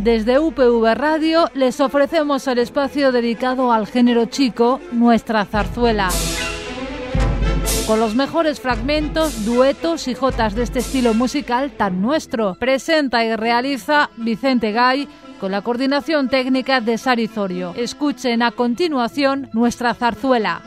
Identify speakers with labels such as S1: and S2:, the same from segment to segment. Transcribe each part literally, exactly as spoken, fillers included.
S1: Desde U P V Radio les ofrecemos el espacio dedicado al género chico, Nuestra Zarzuela. Con los mejores fragmentos, duetos y jotas de este estilo musical tan nuestro. Presenta y realiza Vicente Gay con la coordinación técnica de Sari Zorio. Escuchen a continuación Nuestra Zarzuela.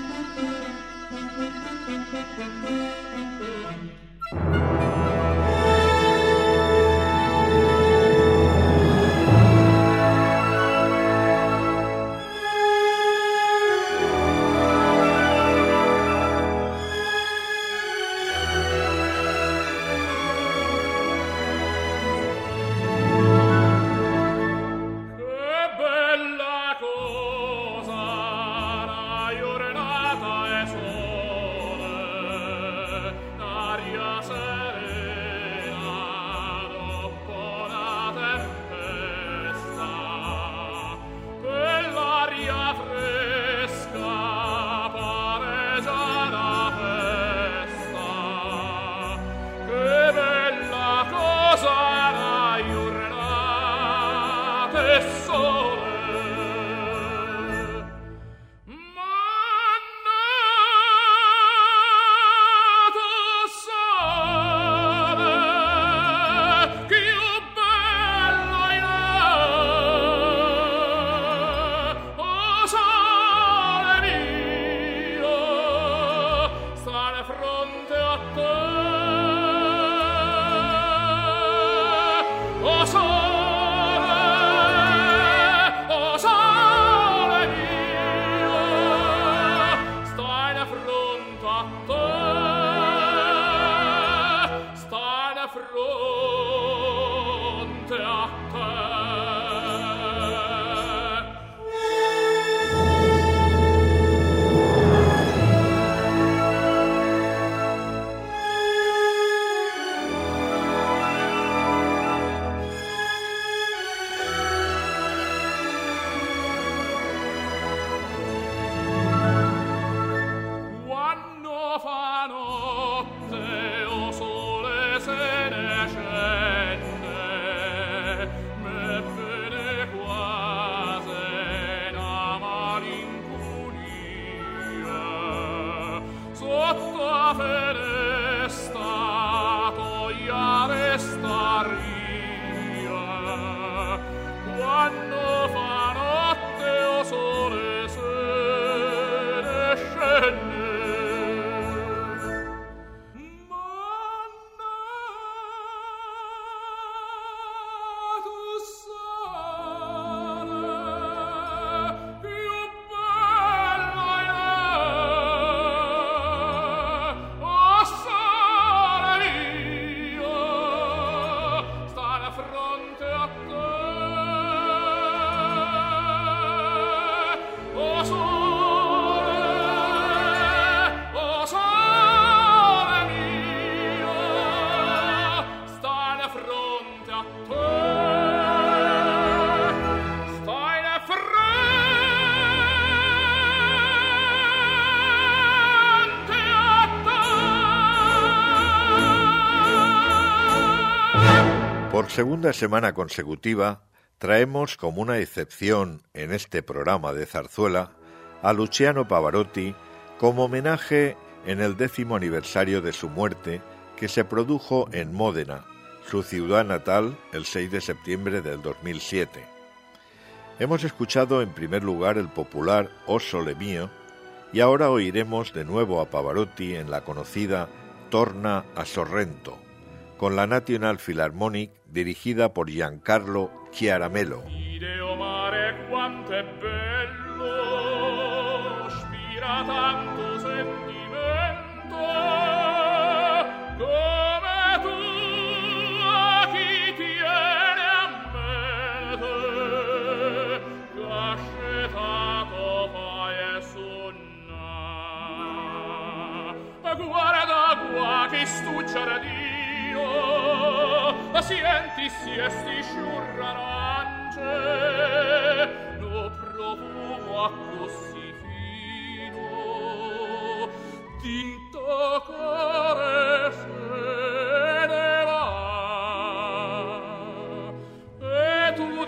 S2: Por segunda semana consecutiva, traemos como una excepción en este programa de zarzuela a Luciano Pavarotti como homenaje en el décimo aniversario de su muerte, que se produjo en Módena, su ciudad natal, el seis de septiembre del dos mil siete. Hemos escuchado en primer lugar el popular O Sole Mio y ahora oiremos de nuevo a Pavarotti en la conocida Torna a Sorrento, con la National Philharmonic dirigida por Giancarlo Chiaramello.
S3: Ideo mare quanto è bello, spira tanto sentimento, come tu a chi tiene a mente, cascetato fai e sonna. Guarda qua che stucciare Dio, la senti siesti sciurranance, lo profumo a così fino, tinto core se ne va, e tu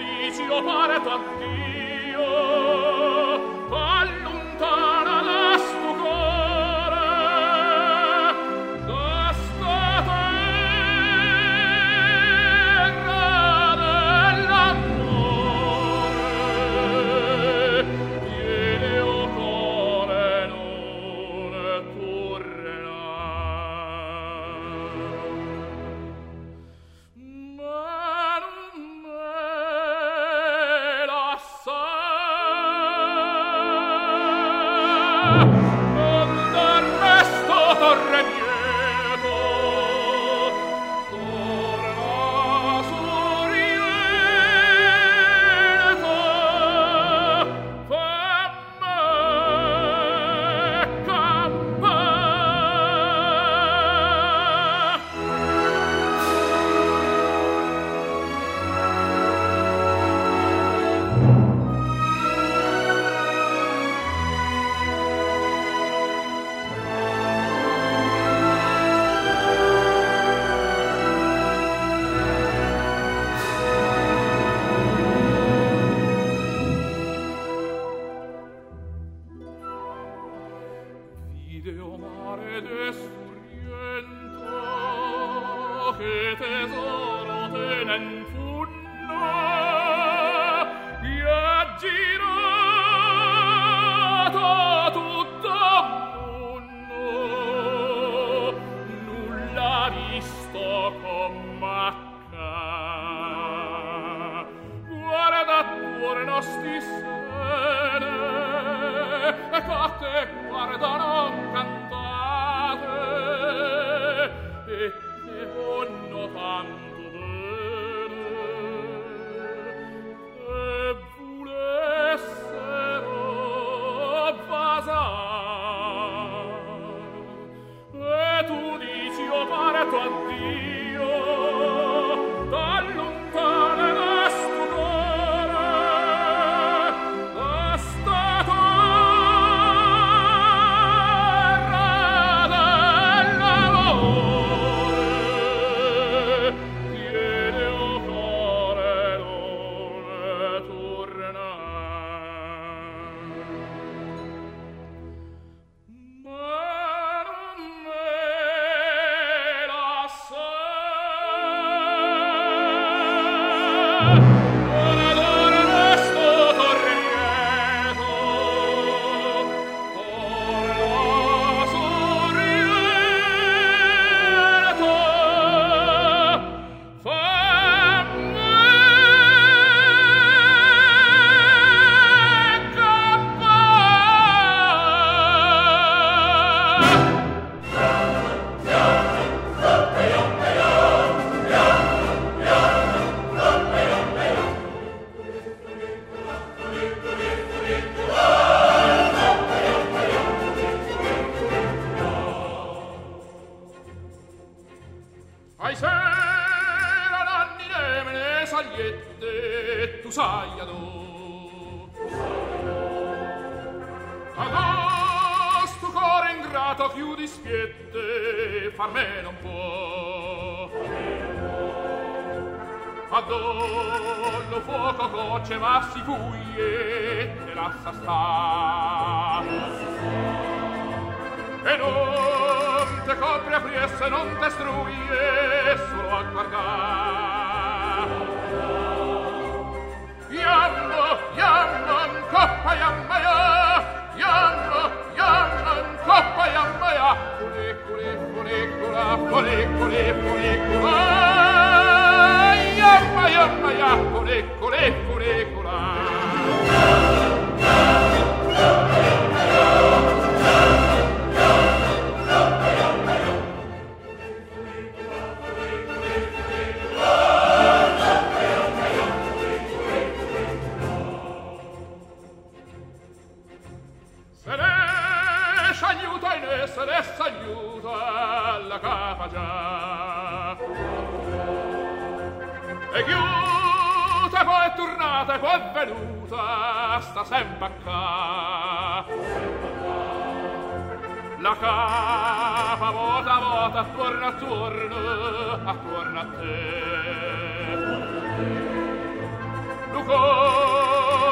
S3: Luco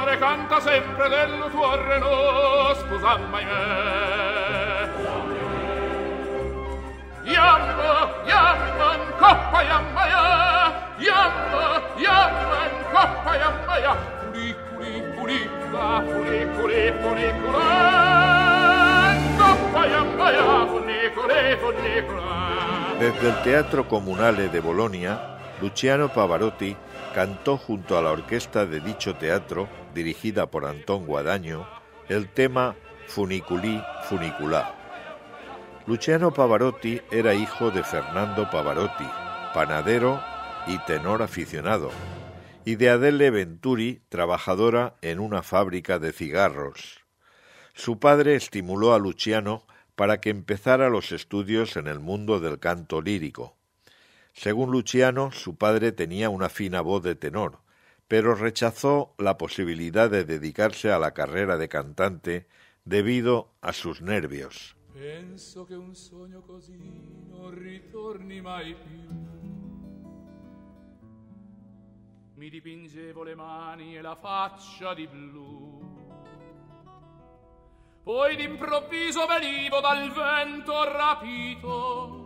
S3: canta sempre del tuo reno, sposa mai me. Yamma, yamma, in coppa, yamma, ya. Yamma, yamma, in coppa, yamma, ya. Fuliculi, fulicula, fuliculi, fulicula. In coppa, yamma, ya. Fuliculi, fulicula.
S2: Desde el Teatro Comunale de Bolonia, Luciano Pavarotti cantó junto a la orquesta de dicho teatro, dirigida por Antón Guadaño, el tema Funiculí, Funiculà. Luciano Pavarotti era hijo de Fernando Pavarotti, panadero y tenor aficionado, y de Adele Venturi, trabajadora en una fábrica de cigarros. Su padre estimuló a Luciano para que empezara los estudios en el mundo del canto lírico. Según Luciano, su padre tenía una fina voz de tenor, pero rechazó la posibilidad de dedicarse a la carrera de cantante debido a sus nervios.
S3: Penso che un sogno così non ritorni mai più. Mi dipingevo le mani e la faccia di blu. Poi d'improvviso venivo dal vento rapito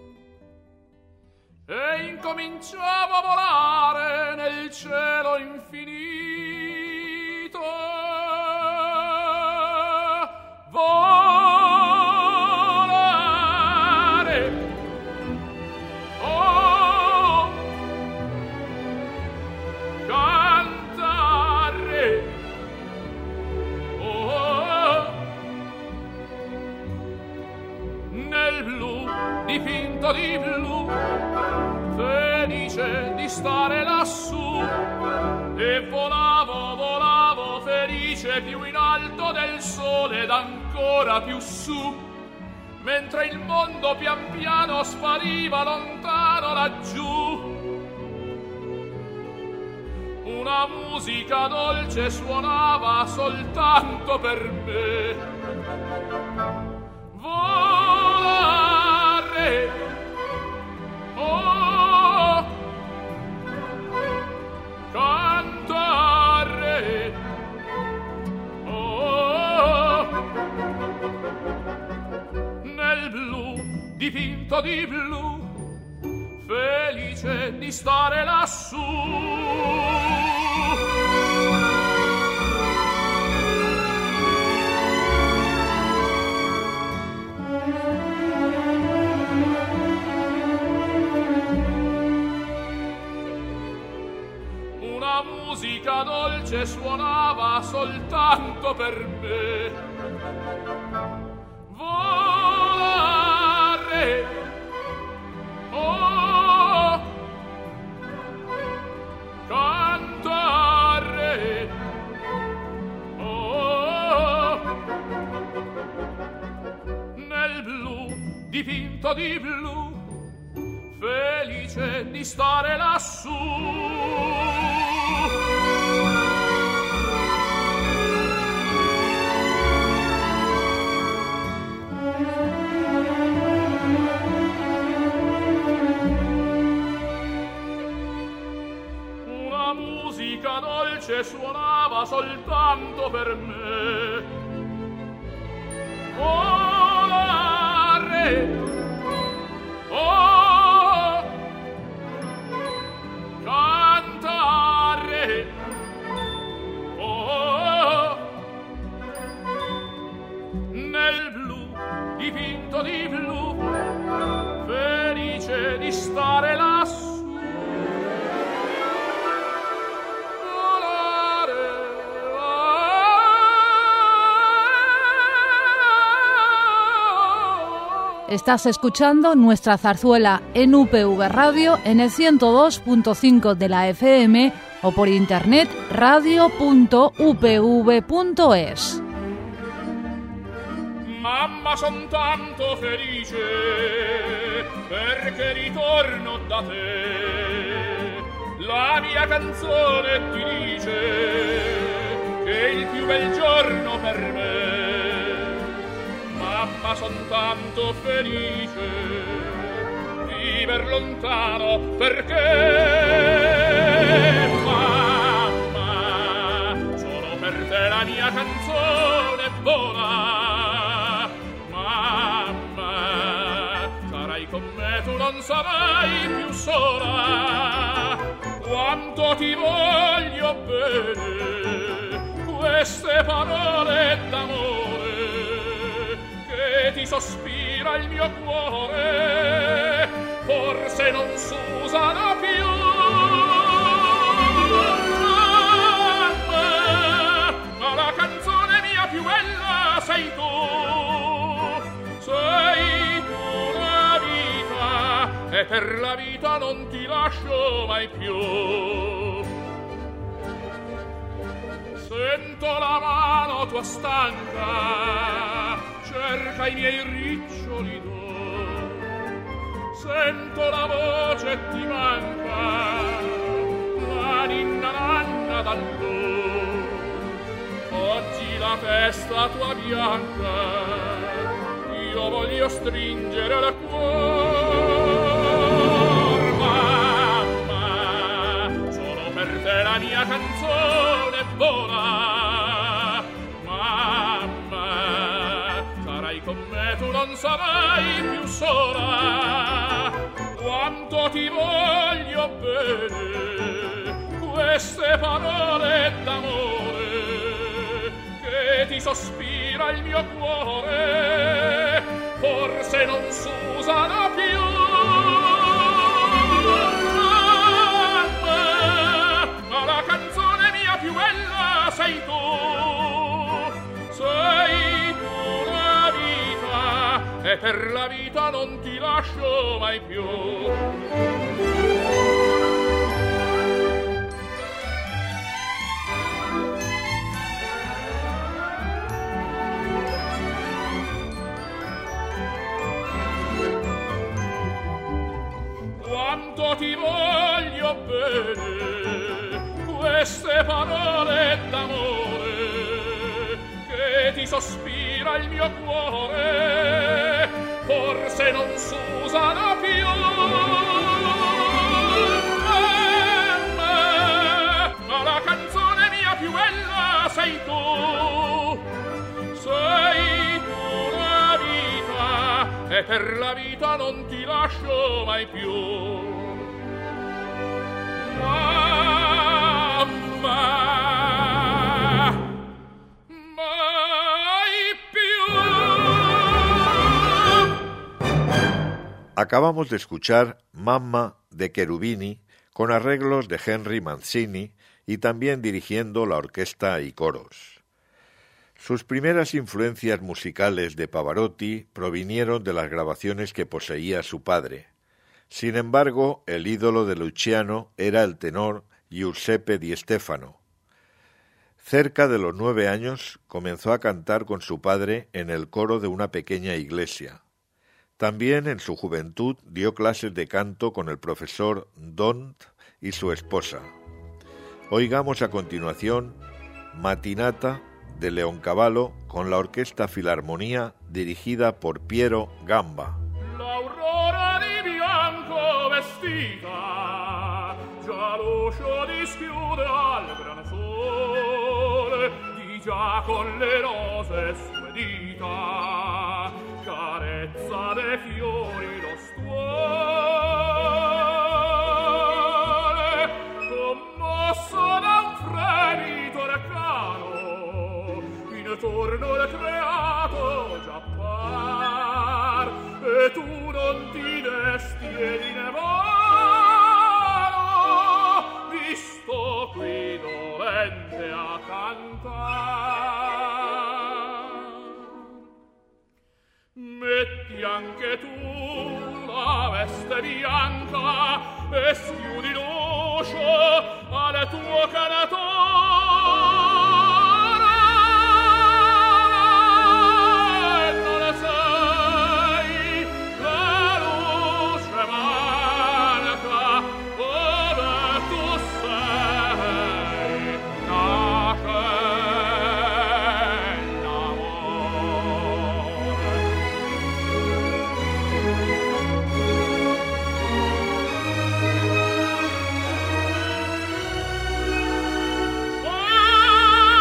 S3: e incominciavo a volare nel cielo infinito. Volare, oh, cantare, oh, nel blu, dipinto di blu, felice di stare lassù, e volavo, volavo felice più in alto del sole ed ancora più su, mentre il mondo pian piano spariva lontano laggiù. Una musica dolce suonava soltanto per me. Volare, oh, cantare, oh, nel blu, dipinto di blu, felice di stare lassù. Musica dolce suonava soltanto per me. Volare, oh, cantare, oh, nel blu, dipinto di blu, felice di stare lassù. Una musica dolce suonava soltanto per me. Volare, oh, cantare, oh, nel blu, dipinto di blu, felice di stare lassù.
S1: Estás escuchando nuestra zarzuela en U P V Radio en el ciento dos punto cinco de la F M o por internet radio punto u p v punto es.
S3: Mamma, son tanto felice perché ritorno da te. La mia canzone ti dice che è il più bel giorno per me. Mamma, son tanto felice viver lontano perché, mamma, sono per te la mia canzone vola. Mamma, sarai con me, tu non sarai più sola. Quanto ti voglio bene, queste parole d'amore che ti sospira il mio cuore, forse non s'usano più. Mamma, ma la canzone mia più bella sei tu, sei tu la vita, e per la vita non ti lascio mai più. Sento la mano tua stanca, cerca i miei riccioli d'or. Sento la voce ti manca, la ninna nanna d'allor. Oggi la testa tua bianca, io voglio stringere il cuore. Mamma, solo per te la mia canzone vola. Mamma, sarai con me, tu non sarai più sola. Quanto ti voglio bene, queste parole d'amore che ti sospira il mio cuore, forse non s'usano più. Mamma, ma la canzone mia più bella sei tu, sei tu la vita, e per la vita non ti lascio mai più. Quanto ti voglio bene, queste parole d'amore che ti sospira il mio cuore, forse non s'usano più. Mamma, ma la canzone mia più bella sei tu, sei tu la vita, e per la vita non ti lascio mai più. Mamma, mai più.
S2: Acabamos de escuchar Mamma de Cherubini con arreglos de Henry Mancini y también dirigiendo la orquesta y coros. Sus primeras influencias musicales de Pavarotti provinieron de las grabaciones que poseía su padre. Sin embargo, el ídolo de Luciano era el tenor Giuseppe Di Stefano. Cerca de los nueve años comenzó a cantar con su padre en el coro de una pequeña iglesia. También en su juventud dio clases de canto con el profesor Dont y su esposa. Oigamos a continuación Matinata de Leoncavallo con la Orquesta Filarmonía dirigida por Piero Gamba.
S3: L'aurora di bianco vestita, già l'uscio dischiude al gran sole, di già con le rose sue dita, carezza dei fiori lo stuole, commosso da un fremito arcano, intorno al creato già par, e tu non ti desti e di nevano, visto qui dolente a cantar. Metti anche tu la veste bianca e schiudi l'uscio al tuo canatore.
S4: Oh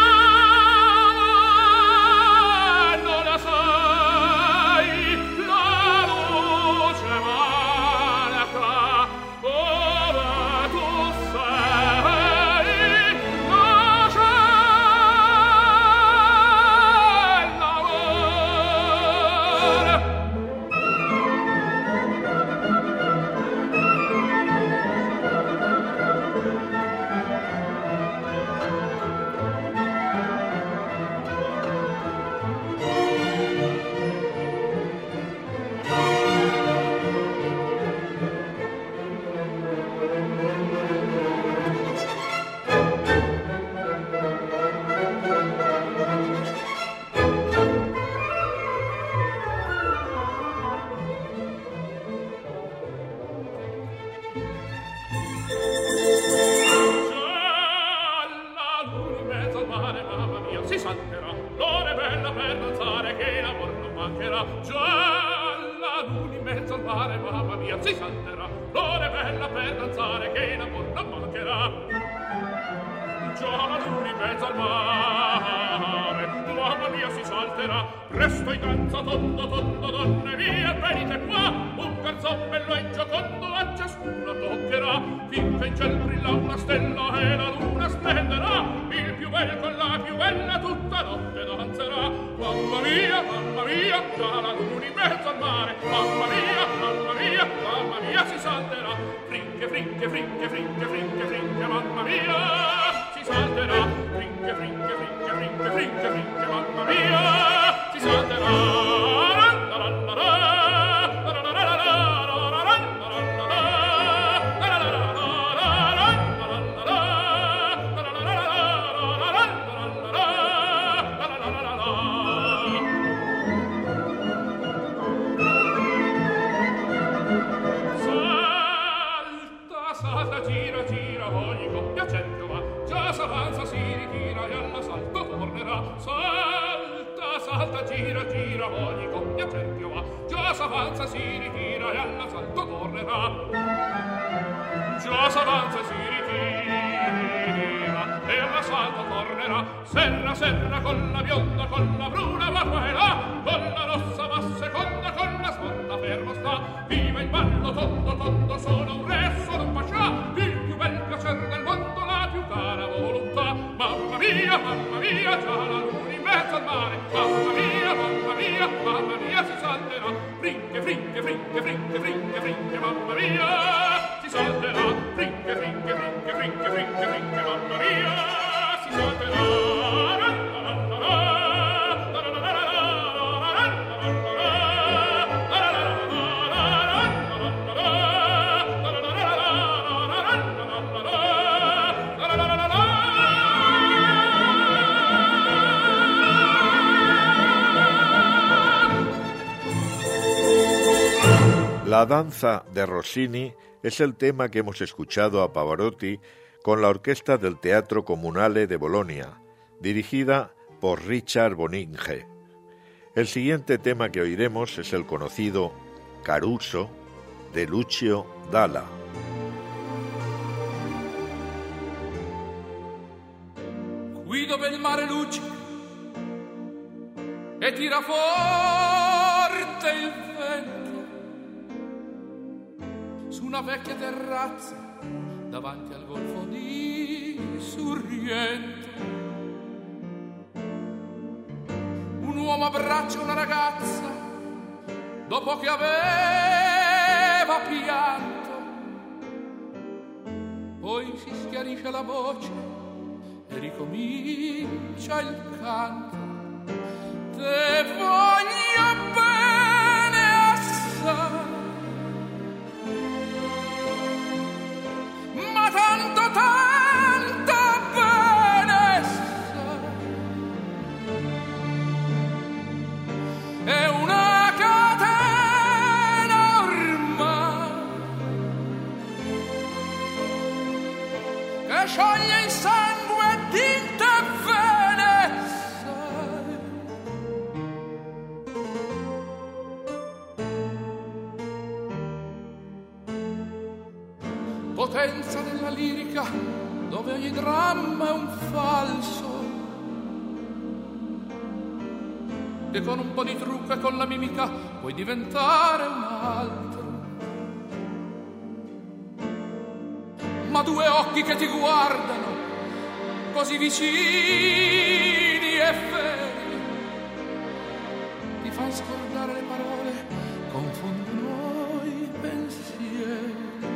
S3: salterà, l'ora è bella per danzare che l'amor non mancherà. Già la luna in mezzo al mare, mamma mia, si salterà, l'ora è bella per danzare che l'amor non mancherà. Già la luna in mezzo al mare, mamma mia, si salterà, presto in danza tondo tondo donne via, venite qua, un garzon bello e giocondo a ciascuno toccherà, finché in ciel brilla una stella e la luna splenderà, il più bel con la più bella tutta notte danzerà. Mamma mia, mamma mia, già la luna in mezzo al mare, mamma mia, mamma mia, mamma mia, si salterà, frinche, frinche, frinche, frinche, frinche, frinche, mamma mia, si salterà, frinche, frinche, frinche, frinche, frinche, frinche, mamma mia, si salterà. S'avanza, si ritira e all'assalto tornerà. Salta, salta, gira, gira, ogni coppia cerchio va. Già s'avanza, si ritira e all'assalto tornerà. Già s'avanza, si ritira e all'assalto tornerà. Serra, serra, con la bionda, con la bruna, va qua e là, con la rossa va seconda, con la sponda fermo sta. Viva il ballo, tondo, tondo, sono un re, sono un pascià, il più bel piacere del mondo, la più cara volontà. Mamma mia, mamma mia, già la luna in mezzo al mare, mamma mia, mamma mia, mamma mia, si salterà, frinche, frinche, frinche, frinche, frinche, frinche, mamma mia, si salterà, frinche, frinche, frinche, frinche, frinche, frinche, mamma mia, si salterà.
S2: La danza de Rossini es el tema que hemos escuchado a Pavarotti con la orquesta del Teatro Comunale de Bolonia, dirigida por Richard Boninge. El siguiente tema que oiremos es el conocido Caruso de Lucio Dalla.
S3: Qui dove il mare luccica e tira forte il vento, su una vecchia terrazza davanti al golfo di Sorrento, un uomo abbraccia una ragazza dopo che aveva pianto, poi si schiarisce la voce e ricomincia il canto. Te voglio bene assai, ma tanto, tanto bene sai, è una catena ormai che scioglie il sangue di te bene sai. Potenza della lirica, dove ogni dramma è un falso, e con un po' di trucco e con la mimica puoi diventare un altro. Ma due occhi che ti guardano così vicini e feri ti fanno scordare le parole, confondono i pensieri.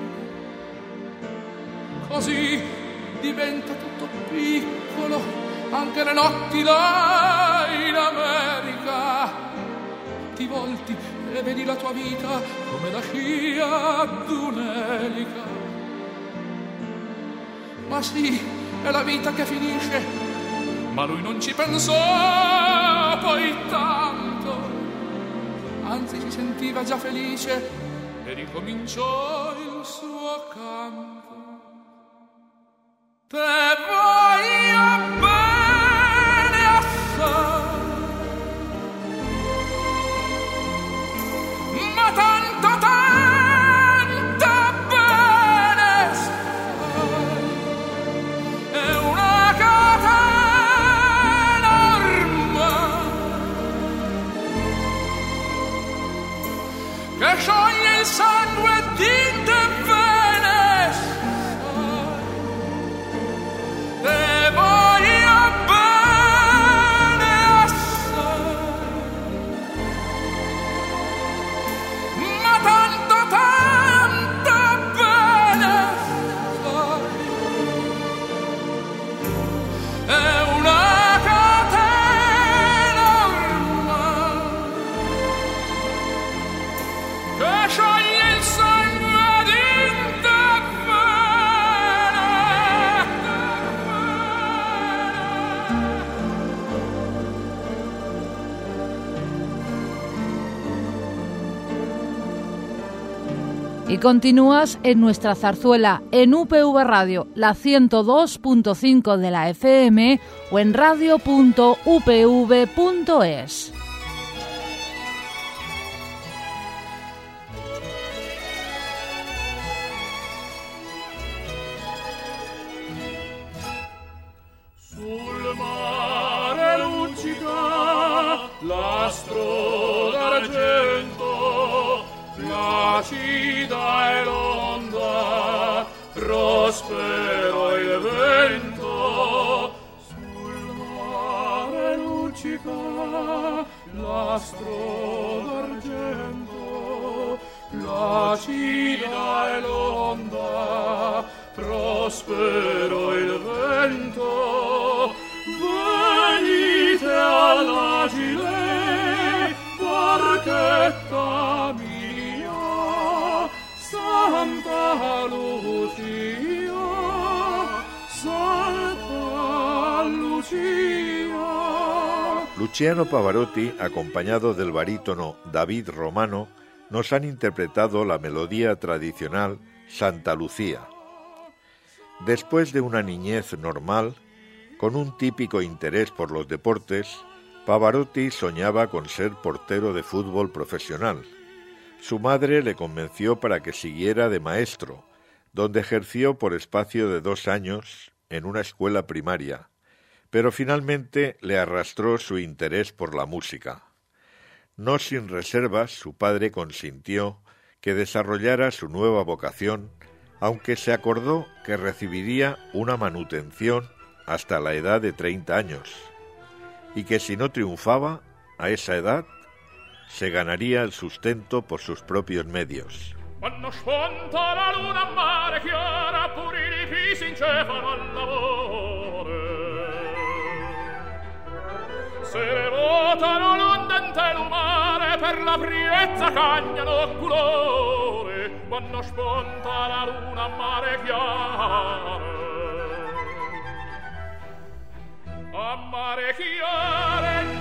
S3: Così diventa tutto piccolo, anche le notti là in America. Ti volti e vedi la tua vita come la scia d'un'elica. Ma sì, è la vita che finisce, ma lui non ci pensò poi tanto. Anzi, si sentiva già felice e ricominciò il suo canto. Te voglio bene assai,
S1: Y continúas en nuestra zarzuela en U P V Radio, la ciento dos punto cinco de la F M o en radio punto u p v punto es.
S3: Sul mare luccica l'astro d'argento, placida è l'onda, prospero il vento. Sul mare luccica l'astro d'argento, placida è l'onda, prospero il vento. Venite all'agile, barchetta mia, Santa Lucia, Santa Lucia.
S2: Luciano Pavarotti, acompañado del barítono David Romano, nos han interpretado la melodía tradicional Santa Lucía. Después de una niñez normal, con un típico interés por los deportes, Pavarotti soñaba con ser portero de fútbol profesional. Su madre le convenció para que siguiera de maestro, donde ejerció por espacio de dos años en una escuela primaria, pero finalmente le arrastró su interés por la música. No sin reservas, su padre consintió que desarrollara su nueva vocación, aunque se acordó que recibiría una manutención hasta la edad de treinta años, y que si no triunfaba a esa edad, se ganaría el sustento por sus propios medios.
S3: Quando sfonta la luna a mare chiara, pure i rifi si incepano al lavoro. Se ne votano l'ondente lumare, per la priezza cagnano colore. Quando sfonta la luna a mare chiara, a mare chiara in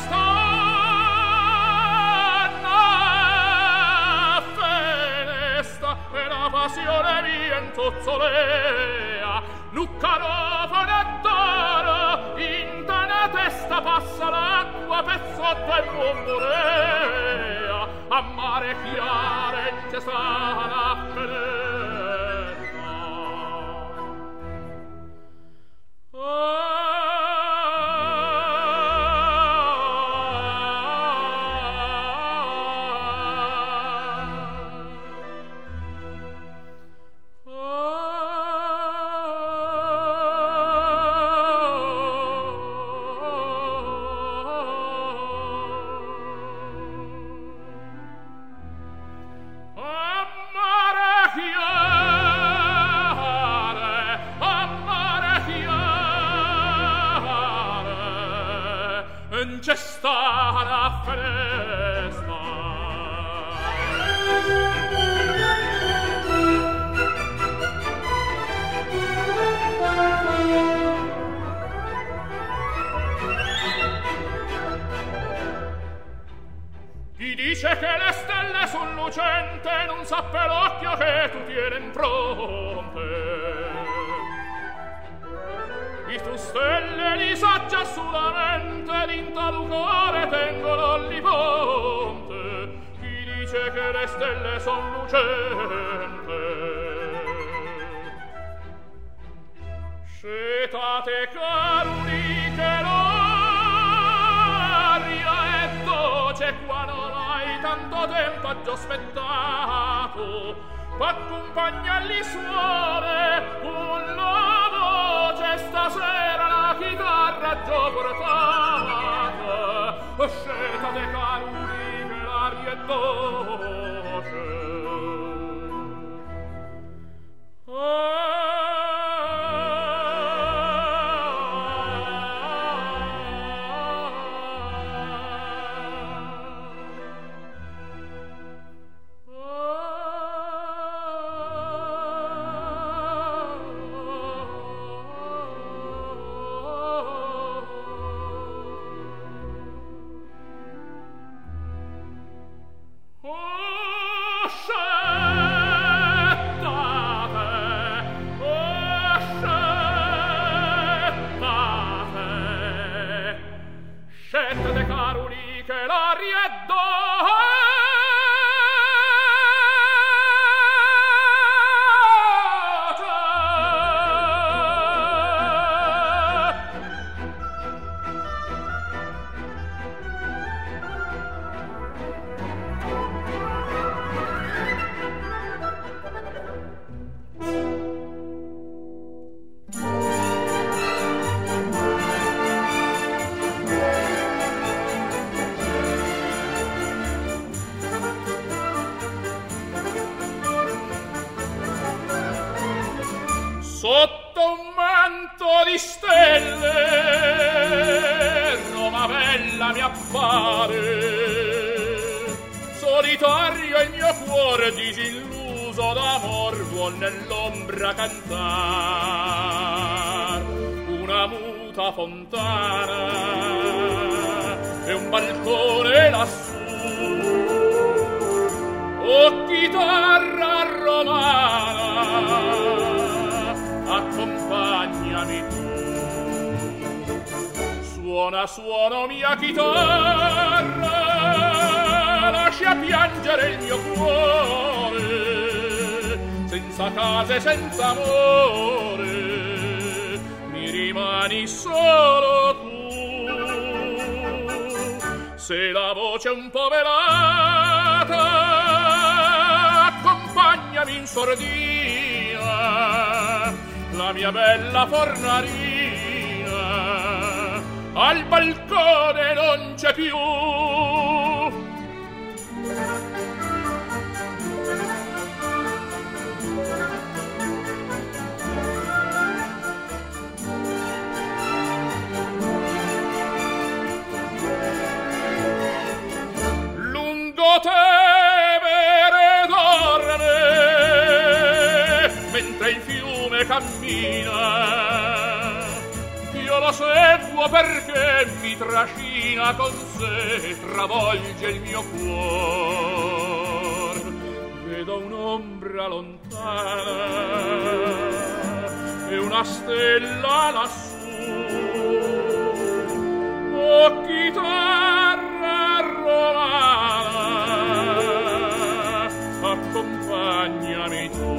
S3: cestana fenesta e la passione vientozzolea, nuccarofone d'oro in tana testa passa l'acqua per sotto il mormorea, a mare chiara in cestana fenesta. C'è sta la festa. Chi dice che le stelle son lucente non sa per l'occhio che tu tieni in fronte. I tu stelle li sa già solamente, d'inta tu cuore tengono l'Oliponte. Chi dice che le stelle son lucente, scetate caruli che l'aria è dolce qua non hai tanto tempo a già aspettato, accompagnarli suore con la voce stasera la chitarra già portata, scetate caruli che l'aria è dolce. Oh Giulietta de Caruli che la rieddo sotto un manto di stelle Roma bella mi appare, solitario il mio cuore disilluso d'amor vuol nell'ombra cantar una muta fontana e un balcone lassù. O chitarra romana, accompagnami tu. Suona, suona mia chitarra, lascia piangere il mio cuore, senza casa e senza amore, mi rimani solo tu. Se la voce è un po' velata, accompagnami in sordina, la mia bella fornarina al balcone non c'è più. Lungo Tevere dorme mentre il fiume cammina, io lo seguo perché mi trascina con sé, travolge il mio cuor. Vedo un'ombra lontana e una stella lassù. Oh chitarra romana, accompagnami tu.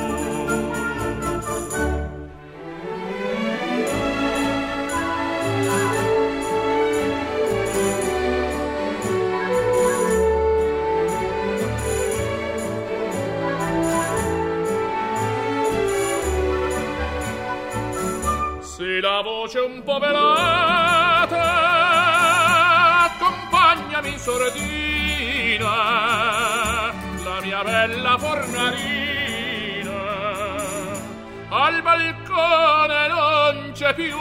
S3: Se la voce è un po' velata, accompagnami in sordina, la mia bella fornarina al balcone non c'è più.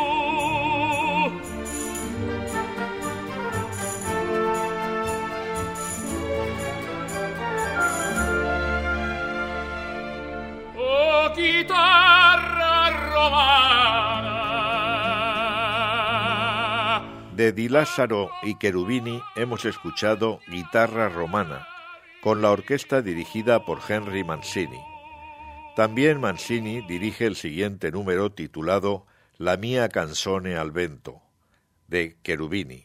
S3: Oh chitarra romana.
S2: De Di Lázaro y Cherubini hemos escuchado Guitarra Romana, con la orquesta dirigida por Henry Mancini. También Mancini dirige el siguiente número titulado La mia canzone al vento, de Cherubini.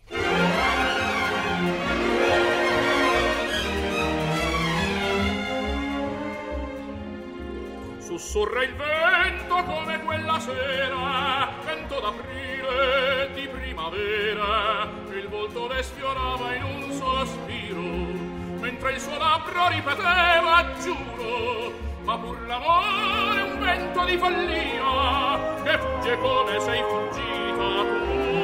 S3: Sussurra il vento come quella sera, vento d'aprile di primavera, il volto le sfiorava in un sospiro, mentre il suo labbro ripeteva giuro, ma pur l'amore è un vento di follia che fugge come sei fuggita tu.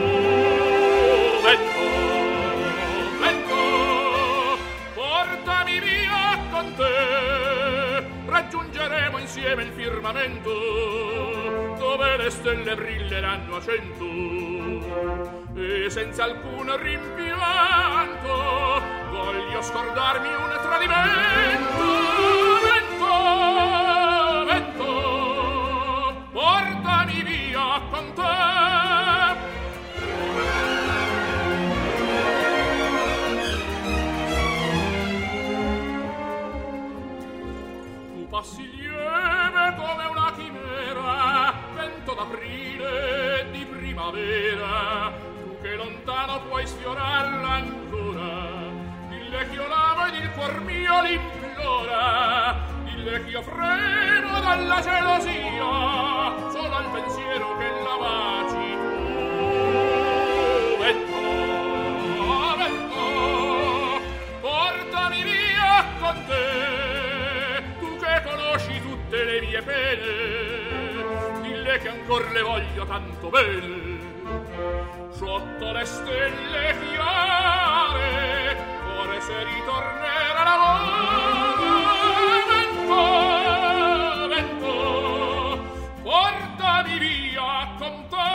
S3: Vento, vento, portami via con te, raggiungeremo insieme il firmamento dove le stelle brilleranno a cento, e senza alcun rimpianto voglio scordarmi un tradimento. Vento, vento, portami via con te. Passi lieve come una chimera, vento d'aprile di primavera, tu che lontano puoi sfiorare adorarla ancora. Dille che io l'amo ed il cuor mio l'implora. Dille che io fremo dalla gelosia solo al pensiero che la baci tu. Vento, vento, portami via con te, tu che conosci tutte le mie pene. Dille che ancor le voglio tanto bene. Sotto le stelle chiare forse ritornerà l'amore. Vento, vento, portami via con te.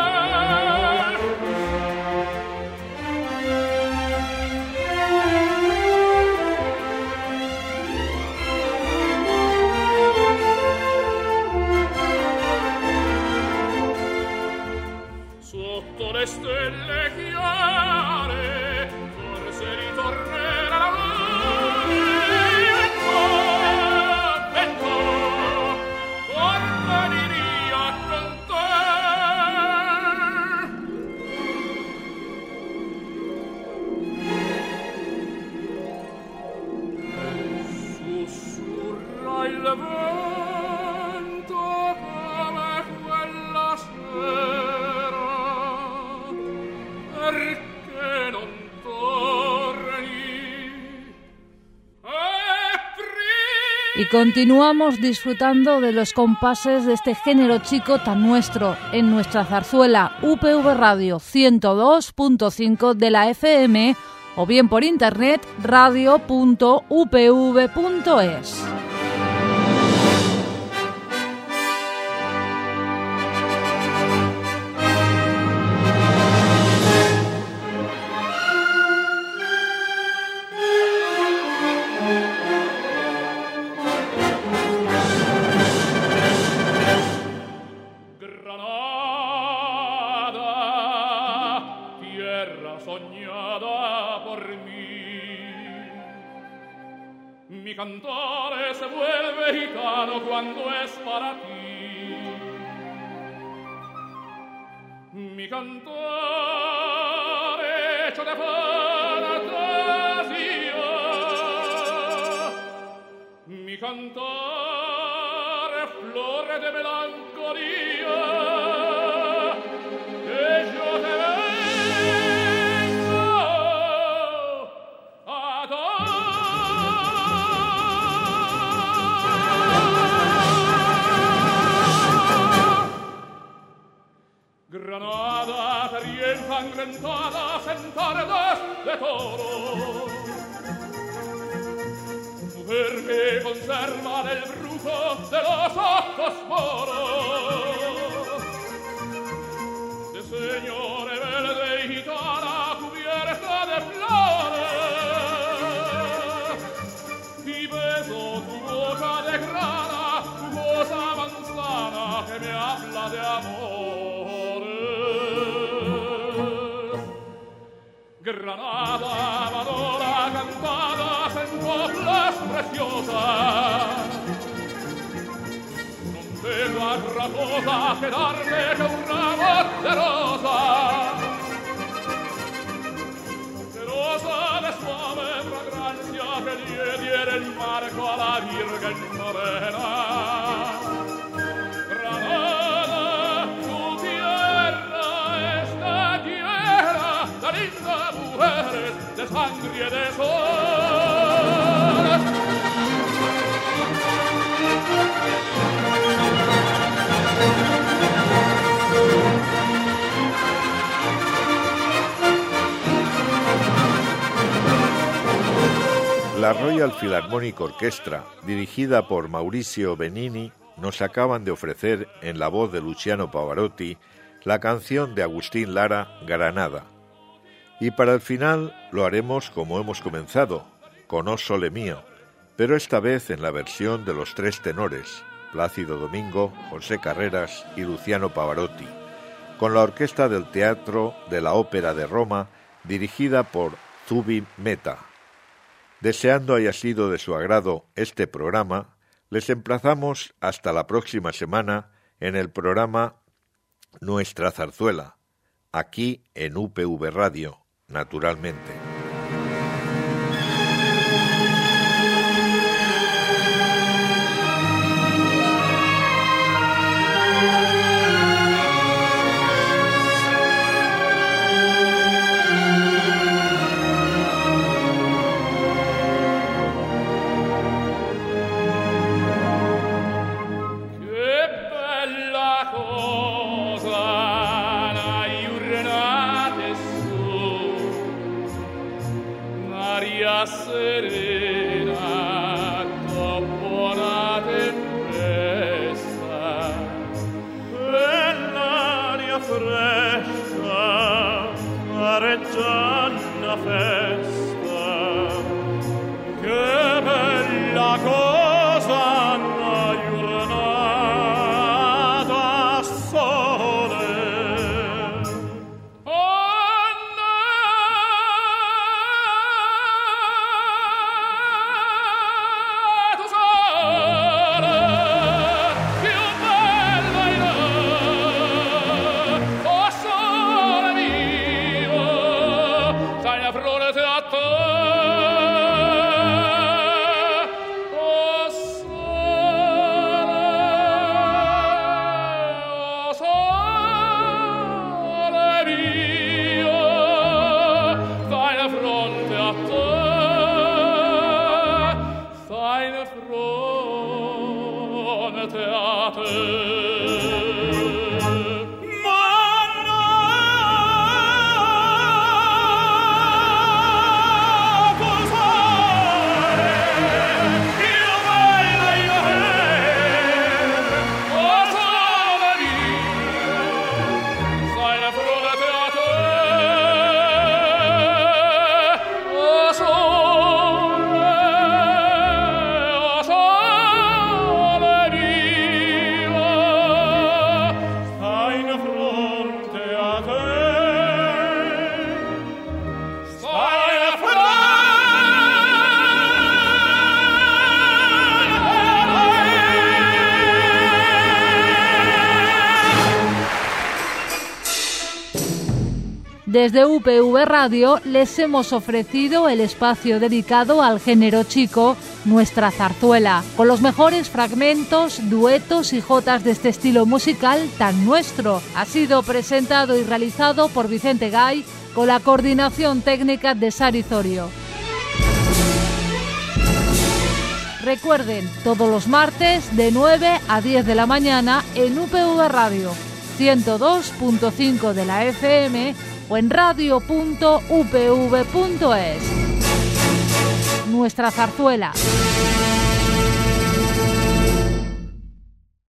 S3: Sotto le stelle chiare forse ritornerà l'amore. Vento, vento, portami via con te. Sussurra il vento come quella sera, perché non torni.
S1: Y continuamos disfrutando de los compases de este género chico tan nuestro en nuestra zarzuela U P V Radio ciento dos punto cinco de la F M o bien por internet radio punto u p v punto es.
S3: Mi cantare se vuelve gitano cuando es para ti. Mi cantare hecho de fantasía. Mi cantare flore de melancolía. Que yo te vengo a dar. Granada, feria ensangrentada, sentardas de toro. Mujer que conserva el brujo de los ojos moros. De señora verde y gitana cubierta de flores. Y beso tu boca de grana, tu cosa manzana que me habla de amor. Granada, amadora, cantadas en coplas preciosas. Non tengo altra cosa che darle che un ramo de rosa. De rosa de suave fragancia que le diera el marco a la Virgen morena. Granada, tu tierra, esta tierra, la linda mujeres de sangre y de sol.
S2: La Royal Philharmonic Orchestra, dirigida por Mauricio Benini, nos acaban de ofrecer, en la voz de Luciano Pavarotti, la canción de Agustín Lara, Granada. Y para el final lo haremos como hemos comenzado, con O Sole Mío, pero esta vez en la versión de los tres tenores, Plácido Domingo, José Carreras y Luciano Pavarotti, con la orquesta del Teatro de la Ópera de Roma, dirigida por Zubin Mehta. Deseando haya sido de su agrado este programa, les emplazamos hasta la próxima semana en el programa Nuestra Zarzuela, aquí en U P V Radio. naturalmente.
S1: Desde U P V Radio les hemos ofrecido el espacio dedicado al género chico, Nuestra Zarzuela, con los mejores fragmentos, duetos y jotas de este estilo musical tan nuestro. Ha sido presentado y realizado por Vicente Gay, con la coordinación técnica de Sari Zorio. Recuerden, todos los martes de nueve a diez de la mañana en U P V Radio, ciento dos punto cinco de la F M o en radio punto u p v punto es. Nuestra Zarzuela.